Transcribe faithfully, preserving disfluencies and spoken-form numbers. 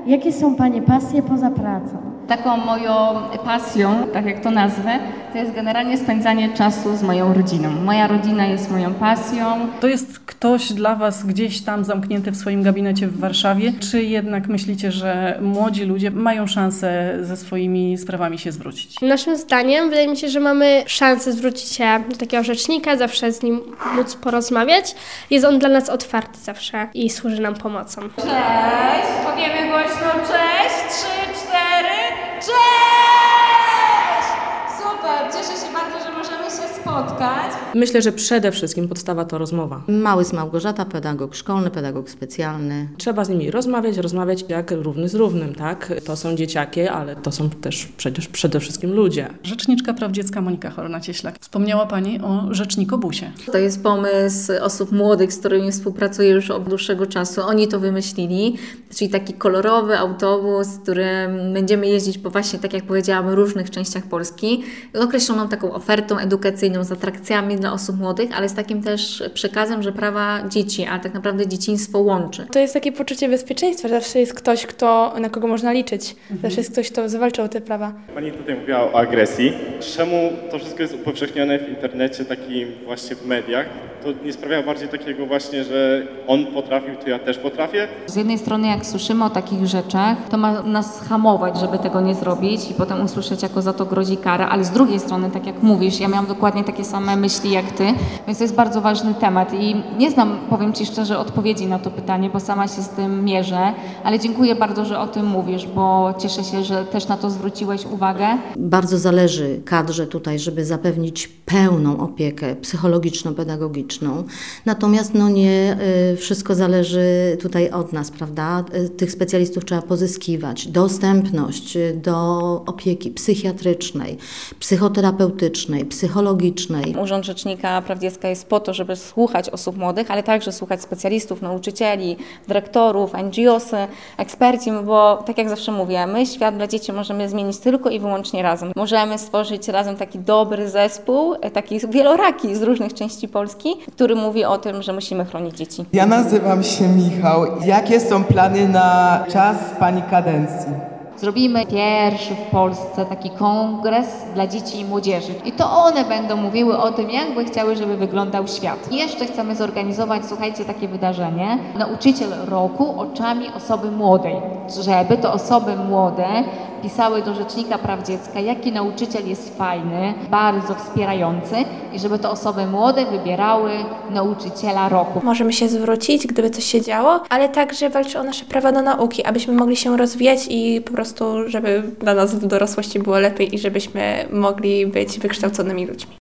jakie są Pani pasje poza pracą? Taką moją pasją, tak jak to nazwę, to jest generalnie spędzanie czasu z moją rodziną. Moja rodzina jest moją pasją. To jest ktoś dla Was gdzieś tam zamknięty w swoim gabinecie w Warszawie? Czy jednak myślicie, że młodzi ludzie mają szansę ze swoimi sprawami się zwrócić? Naszym zdaniem wydaje mi się, że mamy szansę zwrócić się do takiego rzecznika, zawsze z nim móc porozmawiać. Jest on dla nas otwarty zawsze i służy nam pomocą. Cześć! Powiemy głośno cześć! Trzy, cztery, cześć! Super! Cieszę się bardzo, że możemy się spotkać. Myślę, że przede wszystkim podstawa to rozmowa. Mały z Małgorzata, pedagog szkolny, pedagog specjalny. Trzeba z nimi rozmawiać, rozmawiać jak równy z równym, tak? To są dzieciaki, ale to są też przecież przede wszystkim ludzie. Rzeczniczka Praw Dziecka Monika Horna-Cieślak. Wspomniała Pani o rzecznikobusie. To jest pomysł osób młodych, z którymi współpracuję już od dłuższego czasu. Oni to wymyślili, czyli taki kolorowy autobus, którym będziemy jeździć po właśnie, tak jak powiedziałam, różnych częściach Polski, z określoną taką ofertą edukacyjną, z atrakcjami dla osób młodych, ale z takim też przekazem, że prawa dzieci, a tak naprawdę dzieciństwo łączy. To jest takie poczucie bezpieczeństwa, zawsze jest ktoś, kto, na kogo można liczyć, zawsze jest ktoś, kto zawalczy o te prawa. Pani tutaj mówiła o agresji. Czemu to wszystko jest upowszechnione w internecie, takim właśnie w mediach? To nie sprawia bardziej takiego właśnie, że on potrafił, to ja też potrafię? Z jednej strony jak słyszymy o takich rzeczach, to ma nas hamować, żeby tego nie zrobić i potem usłyszeć, jako za to grozi kara, ale z drugiej strony, tak jak mówisz, ja miałam dokładnie takie same myśli jak Ty, więc to jest bardzo ważny temat i nie znam, powiem Ci szczerze, odpowiedzi na to pytanie, bo sama się z tym mierzę, ale dziękuję bardzo, że o tym mówisz, bo cieszę się, że też na to zwróciłeś uwagę. Bardzo zależy kadrze tutaj, żeby zapewnić pełną opiekę psychologiczno-pedagogiczną. Natomiast no nie y, wszystko zależy tutaj od nas, prawda? Y, tych specjalistów trzeba pozyskiwać. Dostępność do opieki psychiatrycznej, psychoterapeutycznej, psychologicznej. Urząd Rzecznika Praw Dziecka jest po to, żeby słuchać osób młodych, ale także słuchać specjalistów, nauczycieli, dyrektorów, N G O sy, eksperci, bo tak jak zawsze mówię, my świat dla dzieci możemy zmienić tylko i wyłącznie razem. Możemy stworzyć razem taki dobry zespół, taki wieloraki z różnych części Polski, który mówi o tym, że musimy chronić dzieci. Ja nazywam się Michał. Jakie są plany na czas Pani kadencji? Zrobimy pierwszy w Polsce taki kongres dla dzieci i młodzieży. I to one będą mówiły o tym, jak by chciały, żeby wyglądał świat. I jeszcze chcemy zorganizować, słuchajcie, takie wydarzenie. Nauczyciel roku oczami osoby młodej. Żeby to osoby młode pisały do Rzecznika Praw Dziecka, jaki nauczyciel jest fajny, bardzo wspierający i żeby to osoby młode wybierały nauczyciela roku. Możemy się zwrócić, gdyby coś się działo, ale także walczy o nasze prawa do nauki, abyśmy mogli się rozwijać i po prostu, żeby dla nas w dorosłości było lepiej i żebyśmy mogli być wykształconymi ludźmi.